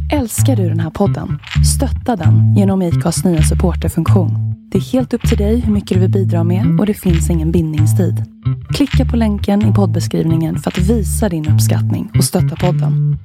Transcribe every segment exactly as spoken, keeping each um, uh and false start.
Älskar du den här podden? Stötta den genom ICAs nya supporterfunktion. Det är helt upp till dig hur mycket du vill bidra med och det finns ingen bindningstid. Klicka på länken i poddbeskrivningen för att visa din uppskattning och stötta podden.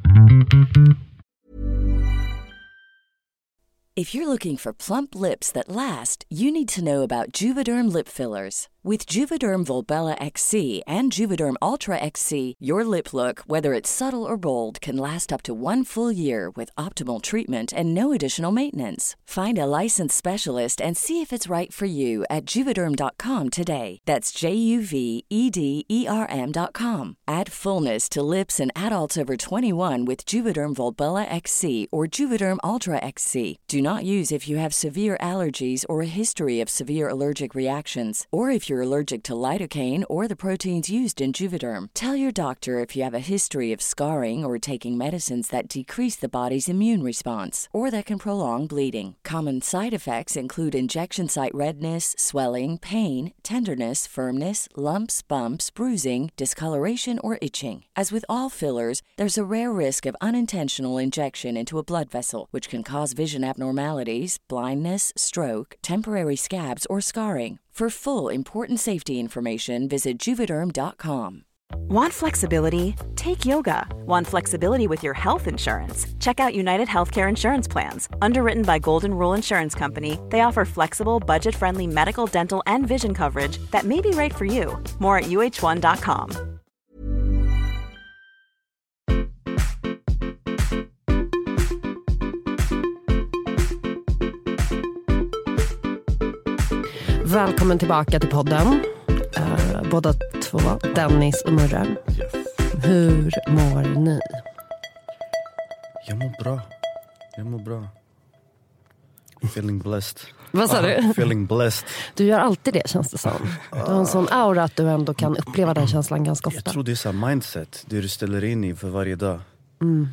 If you're looking for plump lips that last, you need to know about Juvederm lip fillers. With Juvederm Volbella X C and Juvederm Ultra X C, your lip look, whether it's subtle or bold, can last up to one full year with optimal treatment and no additional maintenance. Find a licensed specialist and see if it's right for you at juvederm dot com today. That's J U V E D E R M dot com. Add fullness to lips in adults over twenty-one with Juvederm Volbella X C or Juvederm Ultra X C. Do not use if you have severe allergies or a history of severe allergic reactions, or if you're allergic to lidocaine or the proteins used in Juvederm. Tell your doctor if you have a history of scarring or taking medicines that decrease the body's immune response or that can prolong bleeding. Common side effects include injection site redness, swelling, pain, tenderness, firmness, lumps, bumps, bruising, discoloration, or itching. As with all fillers, there's a rare risk of unintentional injection into a blood vessel, which can cause vision abnormalities, blindness, stroke, temporary scabs, or scarring. For full, important safety information, visit juvederm dot com. Want flexibility? Take yoga. Want flexibility with your health insurance? Check out United Healthcare Insurance Plans. Underwritten by Golden Rule Insurance Company, they offer flexible, budget-friendly medical, dental, and vision coverage that may be right for you. More at U H one dot com. Välkommen tillbaka till podden. Uh, båda två, Dennis och Murra. Yes. Hur mår ni? Jag mår bra. Jag mår bra. Feeling blessed. Vad sa du? Feeling blessed. Du gör alltid det, känns det som. Du har en sån aura att du ändå kan uppleva den känslan ganska ofta. Jag tror det är så mindset. Det du ställer in i för varje dag. Mm.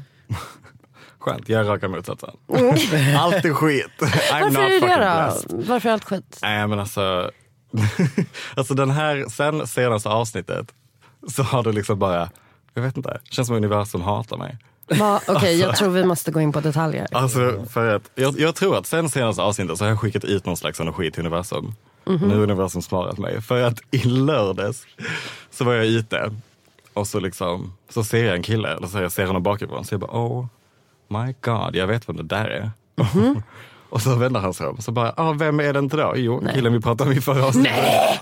Skönt, jag är raka motsatsen. Allt är skit. I'm Varför not är det då? blessed. Varför är allt skit? Nej men alltså alltså den här, sen senaste avsnittet så har du liksom bara, jag vet inte, känns som universum hatar mig. Va, Okej, okay, jag tror vi måste gå in på detaljer. Alltså för att, jag, jag tror att sen senaste avsnittet så har jag skickat ut någon slags energi till universum. Mm-hmm. Nu har universum svarat mig. För att i lördags så var jag ute och så liksom, så ser jag en kille, eller så jag ser honom bakifrån, så jag bara, oh my god, jag vet vem det där är. Mm-hmm. Och så vänder han sig om. Så bara, ah, vem är det inte då? Jo, Nej. killen vi pratade om i förra avsnittet. Nej!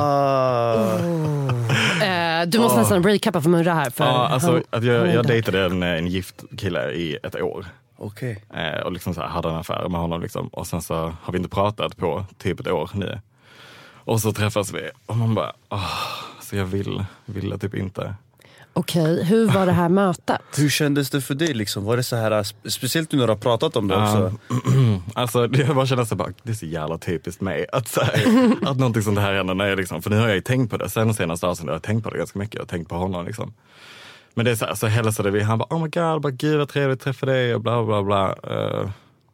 Oh. uh, du måste oh. nästan recappa för Murra här. För ja, alltså han, att jag, jag dejtade en, en gift kille i ett år. Okej. Okay. Uh, och liksom så här, hade en affär med honom liksom. Och sen så har vi inte pratat på typ ett år nu. Och så träffas vi. Och man bara, oh, så jag vill, ville typ inte. Okej, okay, hur var det här mötet? Hur kändes det för dig liksom? Var det så här, speciellt nu när du har pratat om det också? Uh, alltså det bara kändes så bara, det är så jävla typiskt mig att, så här, att någonting sånt här händer när jag liksom, för nu har jag ju tänkt på det sen senaste avsnittet, jag har tänkt på det ganska mycket, jag har tänkt på honom liksom. Men det är så här, så hälsade vi, han bara, oh my god, bara, gud vad trevligt att träffa dig och bla bla bla. Uh,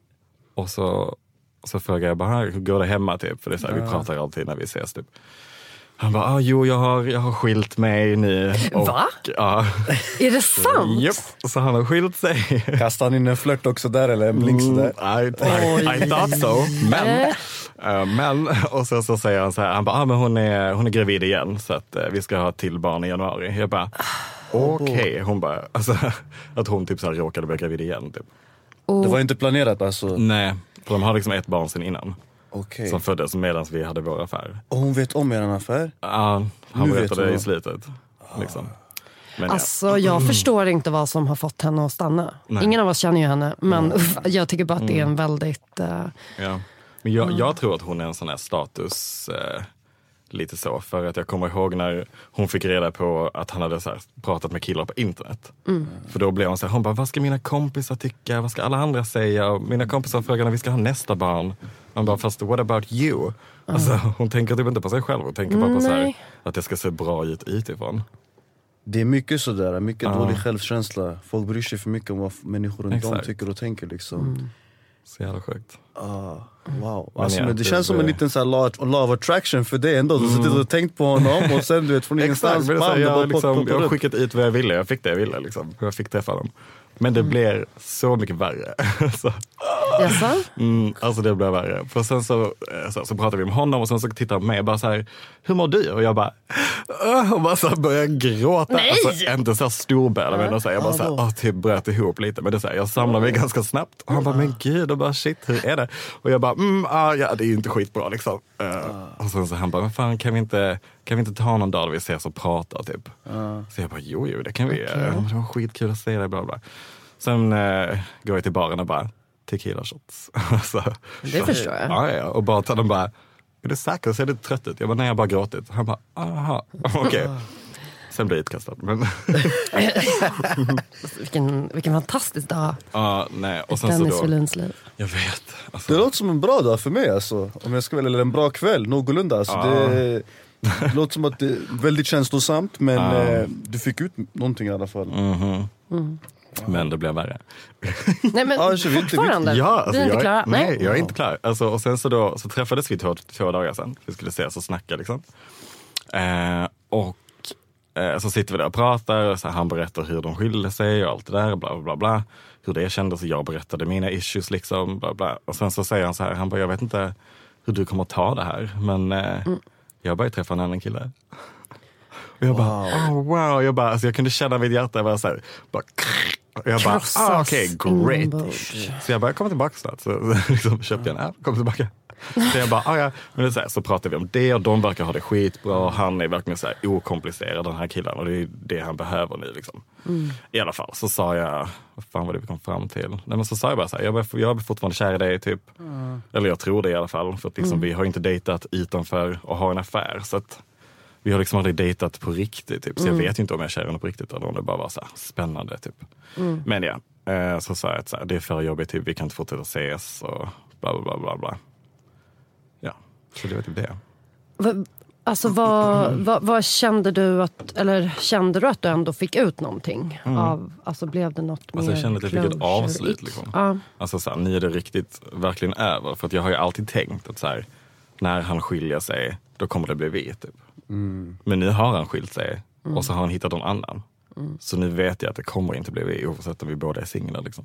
och så, så frågade jag bara, hur går det hemma typ? För det är så här, uh. vi pratar alltid när vi ses typ. Han bara, ah, jo jag har, jag har skilt mig nu. Och, va? Ja. Är det sant? Japp, så han har skilt sig. Kastade han in en flört också där eller en blink sådär? Mm, I, I, I thought so. Men, uh, men och så, så säger han så här, han bara, ah, men hon är, hon är gravid igen så att uh, vi ska ha till barn i januari. Jag bara, okej. Okay. Hon bara, alltså att hon typ så här råkade bli gravid igen typ. Oh. Det var inte planerat alltså? Nej, för de har liksom ett barn sedan innan. Okay. Som föddes medan vi hade vår affär. Och hon vet om er affär? Ja, han berättade det i slutet. Liksom. Men alltså ja. jag förstår inte vad som har fått henne att stanna. Nej. Ingen av oss känner ju henne. Men mm. uff, jag tycker bara att det är en väldigt... Uh, ja. Men jag, jag tror att hon är en sån här status... Uh, lite så. För att jag kommer ihåg när hon fick reda på att han hade så här, pratat med killar på internet. Mm. För då blev hon så här, hon bara, vad ska mina kompisar tycka? Vad ska alla andra säga? Och mina kompisar frågar när vi ska ha nästa barn. Man bara, fast what about you? Mm. Alltså, hon tänker typ inte på sig själv. Hon tänker bara på så här, att det ska se bra ut utifrån. Det är mycket sådär, mycket uh. dålig självkänsla. Folk bryr sig för mycket om vad människor runt om tycker och tänker liksom. Mm. Så jävla sjukt. Ah, wow. Alltså, men det, det känns det, som en liten så här law, law of attraction för det ändå. Du mm. sitter och tänkt på honom och sen du vet från ingenstans. Exakt, jag, jag, liksom, jag har skickat ut vad jag ville. Jag fick det jag ville liksom. Jag fick träffa dem. Men det blir så mycket värre. så. Jaså? Mm, alltså det blev värre. För sen så, så, så pratade vi med honom och sen så tittade han med bara så här, hur mår du? Och jag bara, Åh! och bara så här började gråta. Nej! Alltså inte så här storbäl, men så här, jag bara så här, åh, typ bröt ihop lite. Men det är så här, jag samlade mig ganska snabbt. Och han bara, men gud, och bara shit, hur är det? Och jag bara, mm, ah, ja, det är ju inte skitbra liksom. Uh, och sen så han bara, men fan, kan vi inte, kan vi inte ta någon dag då vi ses och pratar typ? Uh. Så jag bara, jo, jo, det kan vi göra. Okay. Det var skitkul att se dig, bla bla. Sen uh, går jag till baren och bara, tequila shots. så, det förstår jag. Ja, ja. Och bara den bara, är du säker? Ser du trött ut? Jag bara, nej, jag har bara gråtit. Han bara, aha, okej. Okay. Sen blir jag utkastad. Men... vilken, vilken fantastisk dag. Ja, nej. Och sen Dennis så då... Wåhlins liv. Jag vet. Alltså... Det låter som en bra dag för mig alltså. Om jag ska välja, eller en bra kväll, någorlunda. Alltså, ja. det, det låter som att det är väldigt känslosamt. Men ja. eh, du fick ut någonting i alla fall. Mm-hmm. Mm. Men det blev värre. Nej, men ah, fortfarande? Ja, alltså, du är inte jag, klar? Nej, nej, jag är inte klar. Alltså, och sen så, då, så träffades vi två, två dagar sedan. Vi skulle ses och snacka liksom. Eh, och eh, så sitter vi där och pratar. Och så han berättar hur de skilde sig och allt det där. Bla, bla, bla. Hur det kändes. Och jag berättade mina issues liksom. Bla, bla. Och sen så säger han så här. Han bara, jag vet inte hur du kommer att ta det här. Men eh, mm. jag började träffa en annan kille. Och jag bara, wow. Oh, wow. Jag, bara, alltså, jag kunde känna mitt hjärta. Jag bara så här, bara... Och jag bara, ah, okej, okay, great. Så jag bara, kom tillbaka snart. Så liksom, köpte jag en app, kom tillbaka. Så jag bara, ah, ja. Men det är så, här, så pratar vi om det och de verkar ha det skitbra. Och han är verkligen så här okomplicerad, den här killen. Och det är det han behöver nu liksom. Mm. I alla fall, så sa jag, vad fan var det vi kom fram till? Nej, men så sa jag bara så här, jag, jag är fortfarande kär i dig typ. Mm. Eller jag tror det i alla fall. För att liksom, mm. vi har inte dejtat utanför och har en affär. Så att vi har liksom aldrig dejtat på riktigt typ. Så mm. jag vet ju inte om jag kär henne på riktigt eller om det bara var så här spännande typ. Mm. Men ja, eh, så sa jag att så här, det är för jobbigt typ, vi kan inte fortsätta ses och bla bla bla bla bla. Ja, så det var typ det. Va, alltså vad, vad, vad kände du att, eller kände du att du ändå fick ut någonting mm. av, alltså blev det något mer? Alltså jag kände att jag fick ett avslut liksom. Ja. Alltså så här, nu är det riktigt verkligen över. För att jag har ju alltid tänkt att så här, när han skiljer sig, då kommer det bli vi typ. Mm. Men nu har han skilt sig mm. och så har han hittat någon annan. Mm. Så nu vet jag att det kommer inte bli vi oavsett om vi båda är singlar liksom.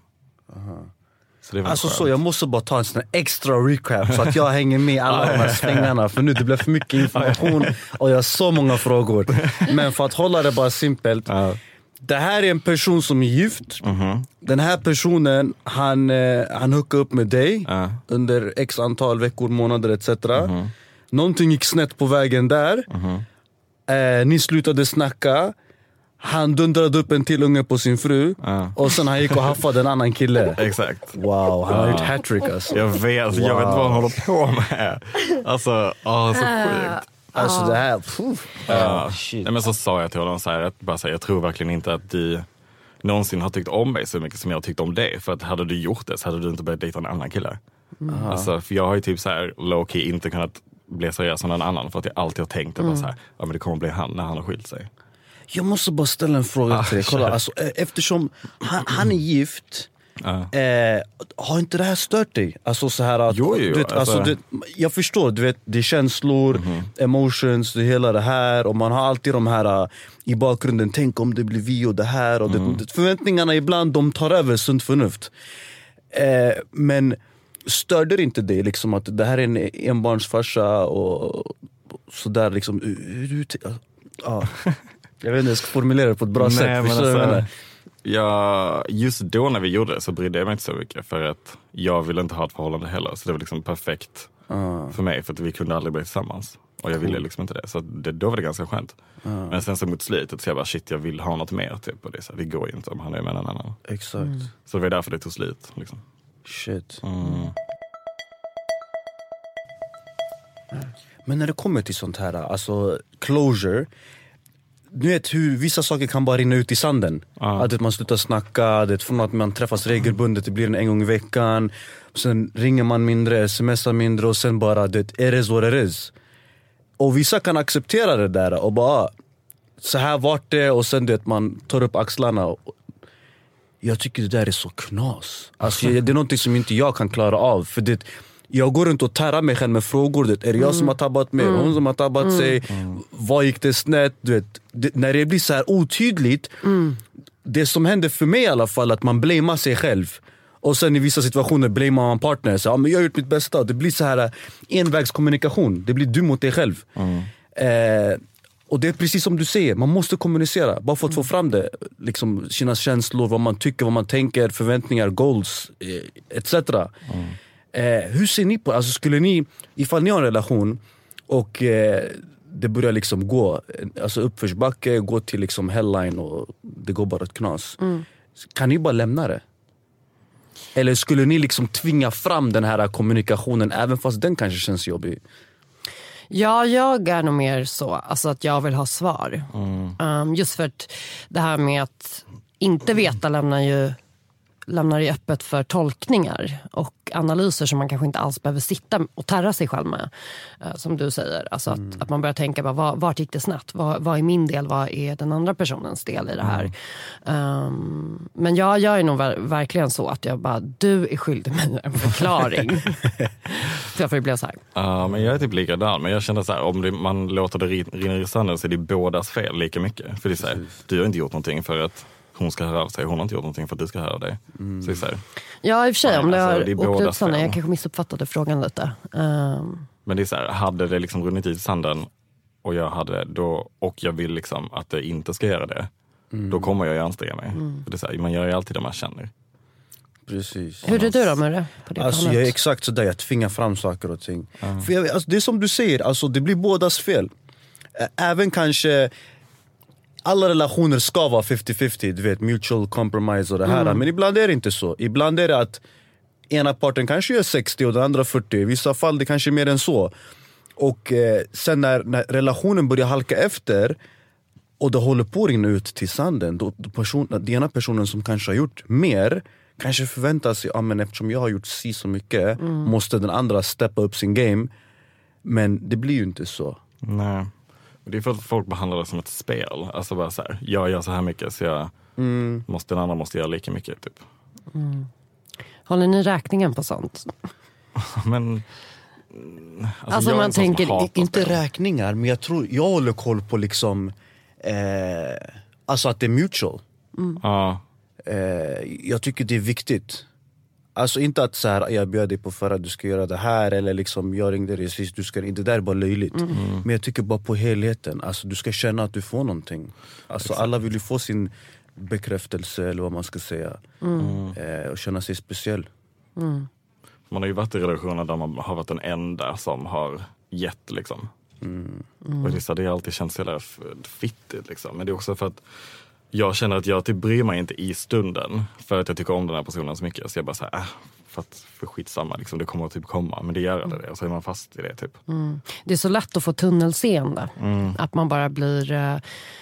Så det var alltså så, jag måste bara ta en sån extra recap så att jag hänger med alla de här svängarna. För nu det blev för mycket information och jag har så många frågor. Men för att hålla det bara simpelt. Uh. Det här är en person som är gift. Uh-huh. Den här personen, han, eh, han hookar upp med dig uh. under x antal veckor, månader et cetera. Uh-huh. Någonting gick snett på vägen där. Uh-huh. Eh, ni slutade snacka. Han dundrade upp en till unge på sin fru. Uh. Och sen han gick och haffade en annan kille. Exakt. Wow, han har gjort hattrick alltså. Jag vet, alltså, wow. jag vet inte vad han håller på med. Alltså, åh, så sjukt. Alltså det här... Uh, nej, men så sa jag till honom så här, att bara så här, jag tror verkligen inte att du någonsin har tyckt om mig så mycket som jag har tyckt om dig. För att hade du gjort det så hade du inte börjat dejta en annan kille. Mm. Alltså, för jag har ju typ så här low-key inte kunnat bli seriös som någon annan. För att jag alltid har tänkt att mm. så här, ja, men det kommer bli han när han har skilt sig. Jag måste bara ställa en fråga ah, till dig. Kolla, alltså, eftersom han, han är gift, ah. eh, har inte det här stört dig? Alltså, så här att, jo, jo, du vet, alltså, det, jag förstår, du vet, det är känslor, mm-hmm. emotions, det hela det här. Och man har alltid de här uh, i bakgrunden, tänk om det blir vi och det här. Och mm. det, förväntningarna ibland, de tar över sunt förnuft. Eh, men störde det inte det liksom, att det här är en enbarnsfarsa och sådär liksom? Ja. Jag vet inte, jag ska formulera det på ett bra Nej, sätt. Men alltså, ja, just då när vi gjorde det så brydde jag mig inte så mycket. För att jag ville inte ha ett förhållande heller. Så det var liksom perfekt uh. för mig. För att vi kunde aldrig bli tillsammans. Och jag ville liksom inte det. Så det, då var det ganska skönt. Uh. Men sen så mot slutet så jag bara, shit, jag vill ha något mer. Typ, och det, så det går ju inte om han är med en annan. Exakt. Mm. Så det var därför det tog slut. Liksom. Shit. Mm. Men när det kommer till sånt här, alltså closure... Du vet hur vissa saker kan bara rinna ut i sanden. Ah. Att man slutar snacka, det från att man träffas regelbundet, det blir en, en gång i veckan. Sen ringer man mindre, smsar mindre och sen bara, det är det what it is. Och vissa kan acceptera det där och bara, så här vart det, och sen det man tar upp axlarna. Jag tycker det där är så knas. Alltså det är någonting som inte jag kan klara av. För det, jag går runt och tärrar mig själv med frågor. Det är det jag mm. som har tabbat mig? Mm. Hon som har tabbat mm. sig? Mm. Vad gick det snett? Du vet, det, när det blir så här otydligt, mm. det som händer för mig i alla fall, att man blamear sig själv. Och sen i vissa situationer blamear man partner. Så, ja, men jag har gjort mitt bästa. Det blir så här envägskommunikation. Det blir du mot dig själv. Mm. Eh, och det är precis som du säger. Man måste kommunicera. Bara för att få fram det. Liksom sina känslor, vad man tycker, vad man tänker, förväntningar, goals, eh, et cetera. Mm. Eh, hur ser ni på, alltså skulle ni, ifall ni har en relation och eh, det börjar liksom gå, alltså uppförsbacke, gå till liksom hellline och det går bara ett knas. Mm. Kan ni bara lämna det? Eller skulle ni liksom tvinga fram den här kommunikationen även fast den kanske känns jobbig? Ja, jag är nog mer så, alltså att jag vill ha svar. Mm. Um, just för att det här med att inte veta lämnar ju lämnar ju öppet för tolkningar och analyser som man kanske inte alls behöver sitta och tarra sig själv med, uh, som du säger. Alltså att, mm. att man börjar tänka, bara, vad, vart gick det snett? Vad, vad är min del? Vad är den andra personens del i det här? Mm. Um, men jag, jag är nog ver- verkligen så att jag bara, du är skyldig mig en förklaring. För det blev så här. Ja, uh, men jag är typ likadan. Men jag känner så här, om det, man låter det rinna i sanden så är det bådas fel lika mycket. För det är så här, du har inte gjort någonting för att hon ska höra av sig. Hon har inte gjort någonting för att du ska höra av dig. Mm. Så det är så här, ja, i och för sig, om det har alltså, åkt ut sådana, jag kanske missuppfattade frågan lite. Um. Men det är så här, hade det liksom runnit i sanden och jag hade då, och jag vill liksom att det inte ska göra det, mm. då kommer jag ju anstränga mig. Mm. För det är så här, man gör ju alltid det man känner. Precis. Hur är du då med det? På det alltså, jag är exakt sådär, jag tvingar fram saker och ting. Mm. För jag, alltså, det är som du säger, alltså, det blir bådas fel. Även kanske alla relationer ska vara femtio femtio, du vet, mutual compromise och det här. Mm. Men ibland är det inte så. Ibland är det att ena parten kanske gör sextio och den andra fyrtio. I vissa fall det kanske är mer än så. Och eh, sen när, när relationen börjar halka efter och det håller på att rinna ut till sanden, då, då person, den ena personen som kanske har gjort mer kanske förväntar sig, ja, men eftersom jag har gjort si så mycket, mm. måste den andra steppa upp sin game. Men det blir ju inte så. Nej. Det är för att folk behandlar det som ett spel. Alltså bara så här, jag gör så här mycket så jag mm. måste, den andra måste göra lika mycket typ. Mm. Håller ni räkningen på sånt? Men alltså, alltså man tänker inte räkningar, men jag tror jag håller koll på liksom eh, alltså att det är mutual. Mm. Ja. Eh, jag tycker det är viktigt. Alltså inte att så här, jag bjöd dig på för att du ska göra det här, eller liksom jag ringde dig sist, du ska inte, det där är bara löjligt. Mm. Men jag tycker bara på helheten, alltså du ska känna att du får någonting. Alltså exakt. Alla vill ju få sin bekräftelse eller vad man ska säga. Mm. Eh, och känna sig speciell. Mm. Man har ju varit i relationer där man har varit den enda som har gett liksom. Mm. Mm. Och det, så, det har alltid känts så jävla fittigt liksom. Men det är också för att jag känner att jag typ bryr mig inte i stunden för att jag tycker om den här personen så mycket. Så jag bara så här, äh, för att för skitsamma, liksom, det kommer att typ komma. Men det gör det, och så är man fast i det typ. Mm. Det är så lätt att få tunnelseende. Mm. Att man bara blir eh,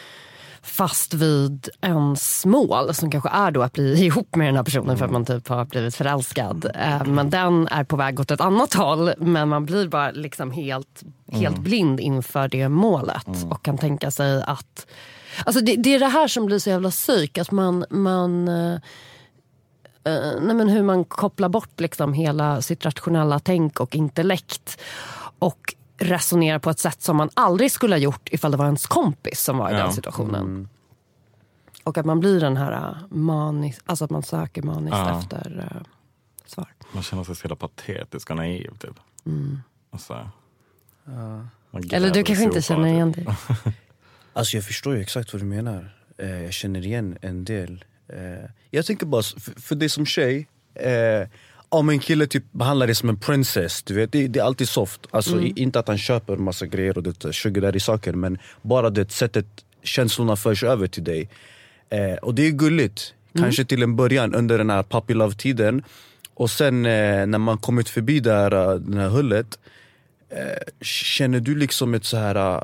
fast vid ens mål, som kanske är då att bli ihop med den här personen mm. för att man typ har blivit förälskad. Eh, men den är på väg åt ett annat håll, men man blir bara liksom helt, helt mm. blind inför det målet. Mm. Och kan tänka sig att alltså det, det är det här som blir så jävla psyk, att man, man uh, uh, nej men hur man kopplar bort liksom hela sitt rationella tänk och intellekt och resonerar på ett sätt som man aldrig skulle ha gjort ifall det var ens kompis som var i ja. den situationen. Mm. Och att man blir den här manis, alltså att man söker maniskt ja. efter uh, svar. Man känner sig så jävla patetisk och naiv typ. Mm. Alltså, uh. Eller du kanske inte känner igen det. Alltså jag förstår ju exakt vad du menar. eh, Jag känner igen en del. eh, Jag tänker bara, för, för det som tjej, eh, om en kille typ behandlar det som en princess, du vet, det, det är alltid soft. Alltså mm. inte att han köper en massa grejer och det sugar där i saker, men bara det sättet känslorna förs över till dig. eh, Och det är gulligt. mm. Kanske till en början under den här puppy love-tiden. Och sen eh, när man kommit förbi där, den här hullet, eh, känner du liksom ett så här,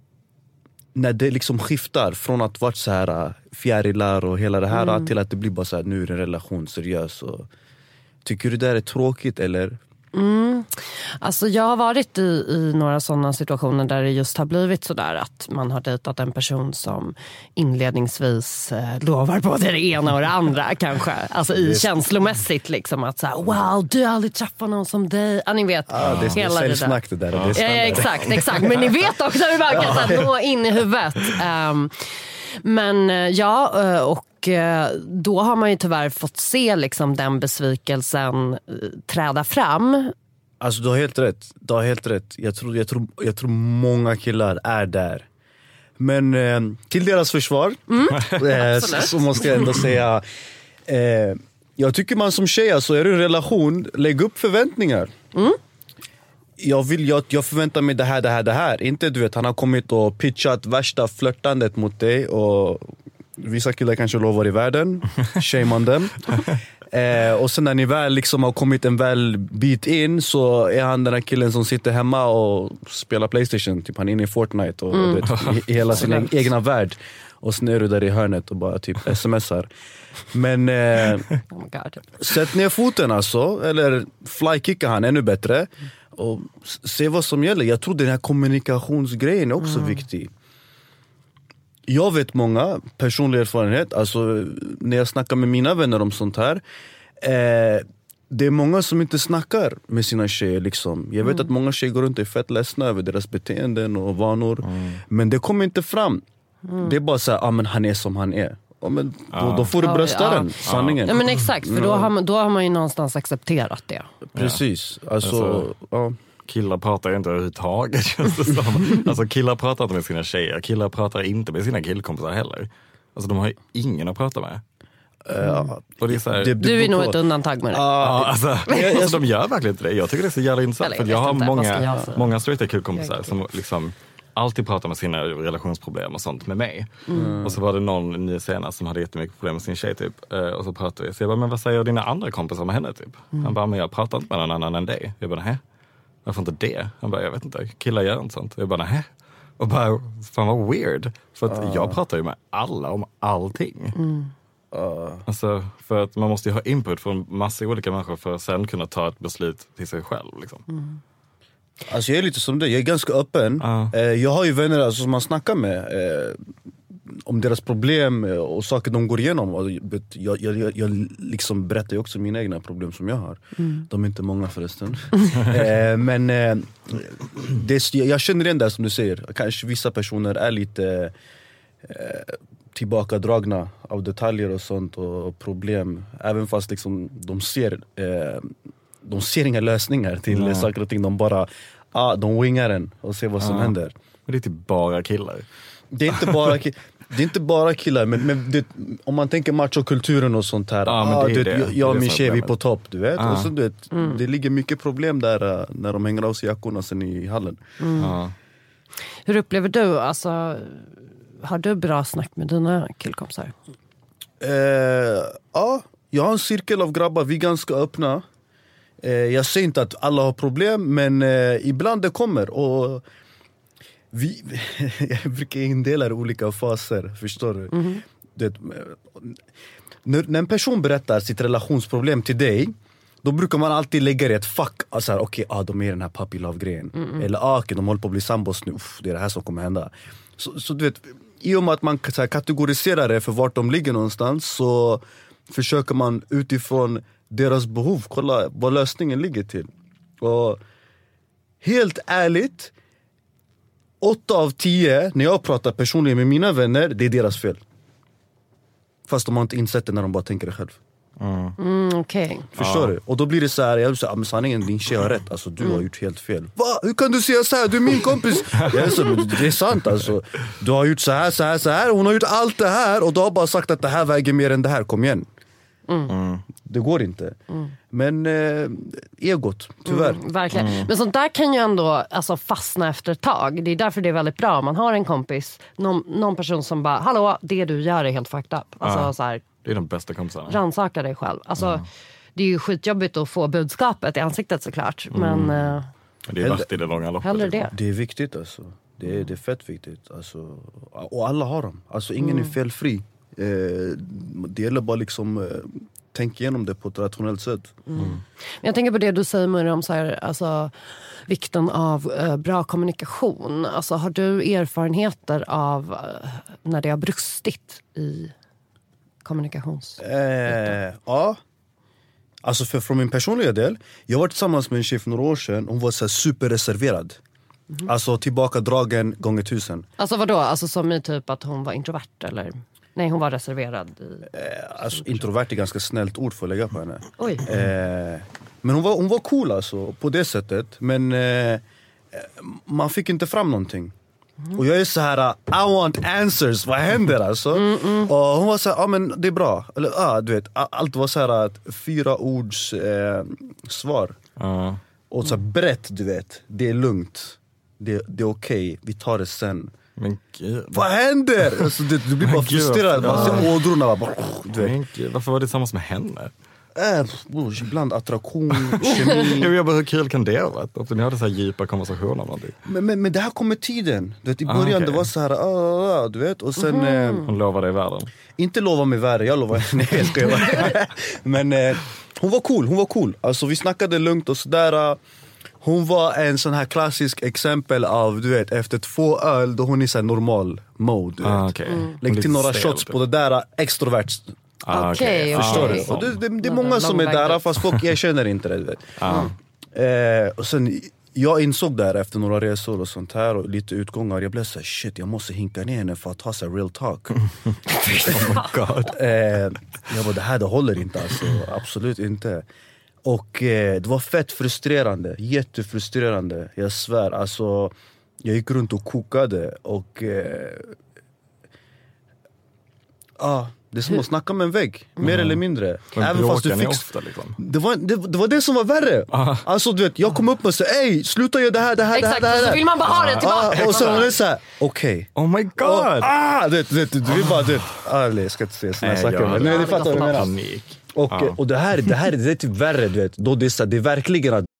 när det liksom skiftar från att vara så här fjärilar och hela det här mm. till att det blir bara så här, nu är det en relation seriös. Och tycker du det är tråkigt eller? Mm. Alltså jag har varit i, i några sådana situationer där det just har blivit så där att man har dejtat en person som inledningsvis eh, lovar både det ena och det andra kanske. Alltså i det känslomässigt liksom att så här, wow, du har aldrig träffat någon som dig. Ja, ni vet. Ja, det, hela det, det snack det där. Ja. Det ja, ja, exakt, exakt. Men ni vet också hur man kan så här, nå in i huvudet. Um, men ja, och Och eh, då har man ju tyvärr fått se liksom den besvikelsen eh, träda fram. Alltså du har helt rätt, du har helt rätt. Jag tror, jag tror, jag tror många killar är där. Men eh, till deras försvar mm. eh, så, så måste jag ändå säga eh, jag tycker man som tjej, alltså är du i en relation, lägg upp förväntningar. Mm. Jag, vill, jag, jag förväntar mig det här, det här, det här. Inte du vet, han har kommit och pitchat värsta flörtandet mot dig. Och vissa killar kanske lovar i världen. Shame on them. eh, Och sen när ni väl liksom har kommit en väl bit in, så är han den här killen som sitter hemma och spelar PlayStation. Typ han är inne i Fortnite och mm. vet, i, i hela sin e- egna värld. Och sen är du där i hörnet och bara typ smsar. Men eh, oh my God. Sätt ner foten alltså. Eller flykicka han ännu bättre. Och se vad som gäller. Jag tror den här kommunikationsgrejen är också mm. viktig. Jag vet många, personlig erfarenhet, alltså när jag snackar med mina vänner om sånt här, eh, det är många som inte snackar med sina tjejer liksom. Jag vet mm. att många tjejer går runt och är fett ledsna över deras beteenden och vanor. Mm. Men det kommer inte fram. Mm. Det är bara så här, ah, men han är som han är. Ja, men då, då får du brösta ja, den, ja. sanningen. Ja, men exakt, för då har, man, då har man ju någonstans accepterat det. Precis, alltså, alltså ja. Killar pratar ju inte överhuvudtaget, känns det som. Alltså killar pratar inte med sina tjejer. Killar pratar inte med sina killkompisar heller. Alltså de har ju ingen att prata med. Mm. Och det är så här, det, det du är nog ett undantag med det. Ja, alltså, alltså de gör verkligen inte det. Jag tycker det är så jävla intressant. För jag har inte, många, jag många straighta killkompisar som liksom alltid pratar med sina relationsproblem och sånt med mig. Mm. Och så var det någon ny senast som hade jättemycket problem med sin tjej typ. Och så pratade vi. Så jag bara, men vad säger dina andra kompisar med henne typ? Mm. Han bara, men jag pratar inte med någon annan än dig. Jag bara, nej. Varför inte det? Han bara, jag vet inte. Killar gör inte sånt. Jag bara, nej. Och bara, fan vad weird. För att uh. jag pratar ju med alla om allting. Mm. Uh. Alltså, för att man måste ju ha input från massa olika människor för att sen kunna ta ett beslut till sig själv liksom. Mm. Alltså jag är lite som det, jag är ganska öppen. Uh. eh, Jag har ju vänner alltså, som man snackar med eh, om deras problem och saker de går igenom. Och jag, jag, jag, jag liksom berättar ju också mina egna problem som jag har. Mm. De är inte många förresten. eh, Men eh, det, jag känner igen det som du säger. Kanske vissa personer är lite eh, tillbakadragna av detaljer och sånt och problem. Även fast liksom de ser eh, de ser inga lösningar till mm. saker och ting. De bara ah, de wingar den och ser vad som ja. händer. Men det är typ bara killar. Det är inte bara killar. Det är inte bara killar, men, men det, om man tänker machokulturen och sånt här. Ja, men det är det, det. Jag, jag och min tjej, vi på topp, du vet. Ja. Och så, du vet mm. det ligger mycket problem där när de hänger av sig jackorna sen i hallen. Mm. Ja. Hur upplever du, alltså, har du bra snack med dina killkompisar? Eh, ja, jag har en cirkel av grabbar, vi är ganska öppna. Eh, jag säger inte att alla har problem, men eh, ibland det kommer. Och vi, jag brukar indela i olika faser, förstår du? Mm-hmm. det när, när en person berättar sitt relationsproblem till dig, då brukar man alltid lägga det i ett fack. Alltså, okej, okay, ah, de är den här puppy love-grejen. Mm-hmm. Eller ah, okay, de håller på att bli sambos nu. Uff, det är det här som kommer hända. Så, så du vet, i och med att man så här, kategoriserar det för vart de ligger någonstans, så försöker man utifrån deras behov kolla vad lösningen ligger till. Och helt ärligt, åtta av tio när jag pratar personligen med mina vänner, det är deras fel. Fast de har inte insett det när de bara tänker det själv. Mm. Mm, okay. Förstår ja. du? Och då blir det så här, jag säger, men sanningen, din tjej har rätt. Alltså du mm. har gjort helt fel. Va? Hur kan du säga så här? Du är min kompis. Ja, så, det är sant alltså. Du har gjort så här, så här, så här. Hon har gjort allt det här och du har bara sagt att det här väger mer än det här. Kom igen. Mm. Mm. Det går inte. Mm. Men eh, egot, tyvärr. Mm, verkligen. Mm. Men sånt där kan ju ändå alltså, fastna efter ett tag. Det är därför det är väldigt bra om man har en kompis, någon, någon person som bara, hallå, det du gör är helt fucked up. Alltså, ja, så här, det är de bästa kompisarna. Rannsaka dig själv. Alltså, mm. det är ju skitjobbigt att få budskapet i ansiktet såklart. Mm. Men eh, det är värt i det långa loppet. Hellre det. Det är viktigt alltså. Det är, det är fett viktigt. Alltså, och alla har dem. Alltså ingen mm. är felfri. Eh, det gäller bara liksom eh, tänka igenom det på ett rationellt sätt. Mm. Mm. Jag tänker på det du säger Murra om så här, alltså, vikten av eh, bra kommunikation. Alltså, har du erfarenheter av eh, när det har brustit i kommunikations? Eh, ja. Alltså för, från min personliga del, jag var tillsammans med en tjej för några år sedan. Hon var så här superreserverad. Mm. Alltså tillbaka dragen gånger tusen. Alltså vadå? Alltså som i typ att hon var introvert eller? Nej, hon var reserverad. I... Eh, alltså, introvert är ganska snällt ord för att lägga på henne. Oj. Eh, men hon var, hon var cool alltså, på det sättet. Men eh, man fick inte fram någonting. Mm. Och jag är så här: I want answers, vad händer alltså? Mm, mm. Och hon var så här: ja ah, men det är bra. Eller ja, ah, du vet, allt var så här att fyra ords eh, svar. Uh. Och så här, brett, du vet, det är lugnt. Det, det är okej, okay. Vi tar det sen. Men gud. Vad händer? Alltså, du, du blir bara frustrerad. Man ser ådrorna bara, du vet. Men gud, varför var det tillsammans med henne? Äh, oh, ibland attraktion, kemi. Jag bara, hur kul kan det vara? Om ni hade så här djupa konversationer. Men, men, men det här kommer tiden. Du vet, i början ah, okay. det var så här, ah, ah, du vet. Och sen, mm. eh, hon lovade i världen. Inte lova mig värre, jag lovar. Nej, jag ska göra. Men eh, hon var cool, hon var cool. Alltså vi snackade lugnt och sådär. Hon var en sån här klassisk exempel av, du vet, efter två öl då hon är så här normal mode. Ah, okay. mm. Lägg till några shots på det där extrovert. Ah, okay. Förstår okay. du? Och det, det, det är många som är där, fast folk erkänner inte det. Vet. Ah. Eh, och sen, jag insåg där efter några resor och sånt här och lite utgångar, jag blev så här, shit, jag måste hinka ner henne för att ha så real talk. Oh my God. eh, jag bara, det här det håller inte alltså, absolut inte. Och eh, det var fett frustrerande, jättefrustrerande, jag svär. Alltså, jag gick runt och kokade och eh, ah, det är som att snacka med en vägg, mer mm. eller mindre. Men även fast du fix... ofta, liksom. det, var, det, det var det som var värre. Ah. Alltså du vet, jag kom upp och sa, ej, sluta göra det här, det här, exakt, det här, det här. Så vill man bara ha det tillbaka. Ah, och så var det såhär, okej. Okay. Oh my God. Och, ah, du, du, du, du vill bara, du, ah, jag ska inte säga såna här saker. Men nej, det fattar vad jag menar. Och, ah. och det här, det här det är typ värre, du vet. Då det är så, det är verkligen att...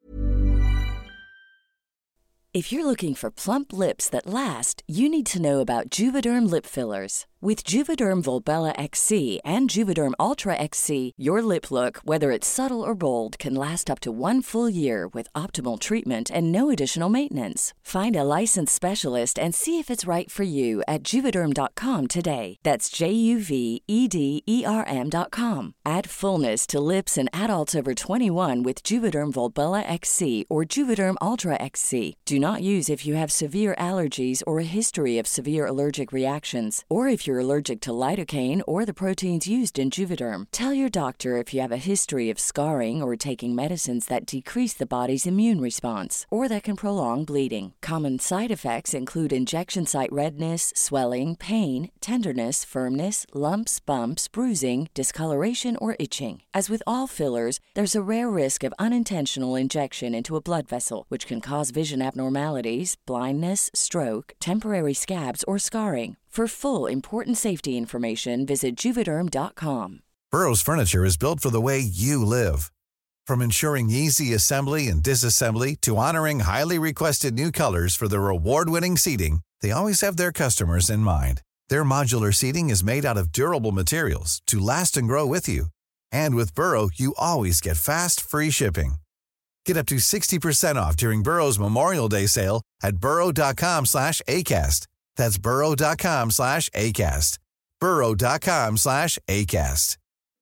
If you're looking for plump lips that last, you need to know about Juvederm lip fillers. With Juvederm Volbella X C and Juvederm Ultra X C, your lip look, whether it's subtle or bold, can last up to one full year with optimal treatment and no additional maintenance. Find a licensed specialist and see if it's right for you at juvederm dot com today. That's J U V E D E R M dot com. Add fullness to lips in adults over twenty-one with Juvederm Volbella X C or Juvederm Ultra X C. Do not use if you have severe allergies or a history of severe allergic reactions, or if you're allergic to lidocaine or the proteins used in Juvederm. Tell your doctor if you have a history of scarring or taking medicines that decrease the body's immune response or that can prolong bleeding. Common side effects include injection site redness, swelling, pain, tenderness, firmness, lumps, bumps, bruising, discoloration, or itching. As with all fillers, there's a rare risk of unintentional injection into a blood vessel, which can cause vision abnormalities, blindness, stroke, temporary scabs, or scarring. For full, important safety information, visit Juvederm dot com. Burrow's furniture is built for the way you live. From ensuring easy assembly and disassembly to honoring highly requested new colors for their award-winning seating, they always have their customers in mind. Their modular seating is made out of durable materials to last and grow with you. And with Burrow, you always get fast, free shipping. Get up to sixty percent off during Burrow's Memorial Day sale at burrow dot com slash acast. That's burrow dot com slash acast. burrow dot com slash acast.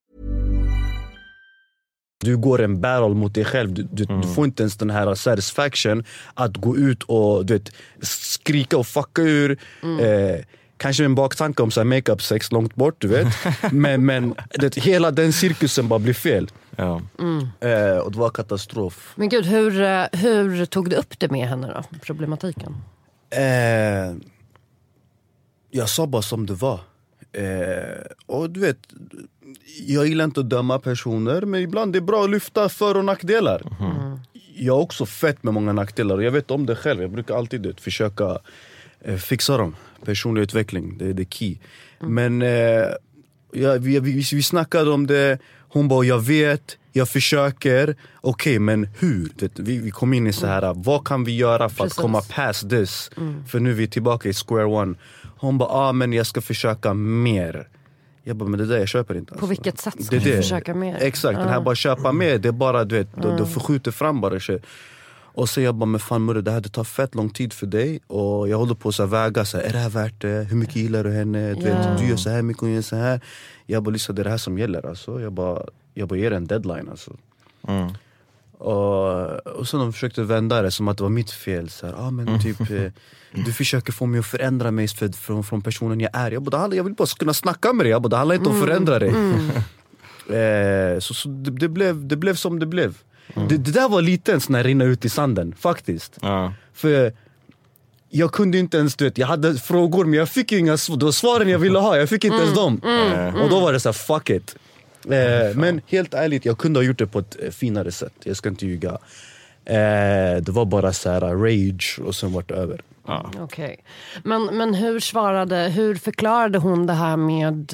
Du går en battle mot dig själv. Du, du, mm. du får inte ens den här satisfaction att gå ut och du vet, skrika och fucka ur. Mm. Eh, kanske en baktanke om så här make-up sex långt bort, du vet. men men det, hela den cirkusen bara blir fel. Ja. Mm. Eh, och det var katastrof. Men gud, hur, hur tog du upp det med henne då? Problematiken? Eh, jag sa bara som det var. Eh, och du vet, jag gillar inte att döma personer, men ibland det är bra att lyfta för- och nackdelar. Mm. Jag har också fett med många nackdelar och jag vet om det själv. Jag brukar alltid det, försöka eh, fixa dem. Personlig utveckling, det är det key. Mm. Men eh, ja, vi, vi, vi snackade om det. Hon bara, jag vet, jag försöker. Okej, okay, men hur? Vet, vi, vi kom in i så här, mm. vad kan vi göra för Precis. Att komma past this? Mm. För nu är vi tillbaka i square one. Hon bara, ah, men jag ska försöka mer. Jag bara, men det där jag köper inte. På alltså. vilket sätt ska det, du det. försöka mer? Exakt, ah. den här bara köpa mer. Det är bara, du vet, ah. du förskjuter fram bara sig. Och så jag bara, men fan Murre, det här det tar fett lång tid för dig. Och jag håller på att väga, så här, är det här värt det? Hur mycket gillar du henne? Du, yeah. vet, du gör så här mycket, hon gör så här. Jag bara, lyssna, det är det här som gäller alltså. Jag bara, jag bara ger en deadline alltså. Mm. Och, och så de försökte vända det som att det var mitt fel. Så här, ah, men typ, eh, du försöker få mig att förändra mig för, från, från personen jag är. Jag, bara, jag vill bara kunna snacka med dig. Jag bara, det handlar inte om att förändra dig. Mm. eh, så så det, det, blev, det blev som det blev. Mm. Det, det där var lite en sån här rinna ut i sanden, faktiskt. Ja. För jag kunde inte ens, du vet, jag hade frågor men jag fick ju inga svar. Det var svaren jag ville ha, jag fick inte mm. ens dem. Mm. Och då var det så här, fuck it. Eh, men helt ärligt, jag kunde ha gjort det på ett eh, finare sätt. Jag ska inte ljuga. eh, Det var bara så här rage och sen var det över. Ja. Okej. Okay. Men, men hur svarade, hur förklarade hon det här med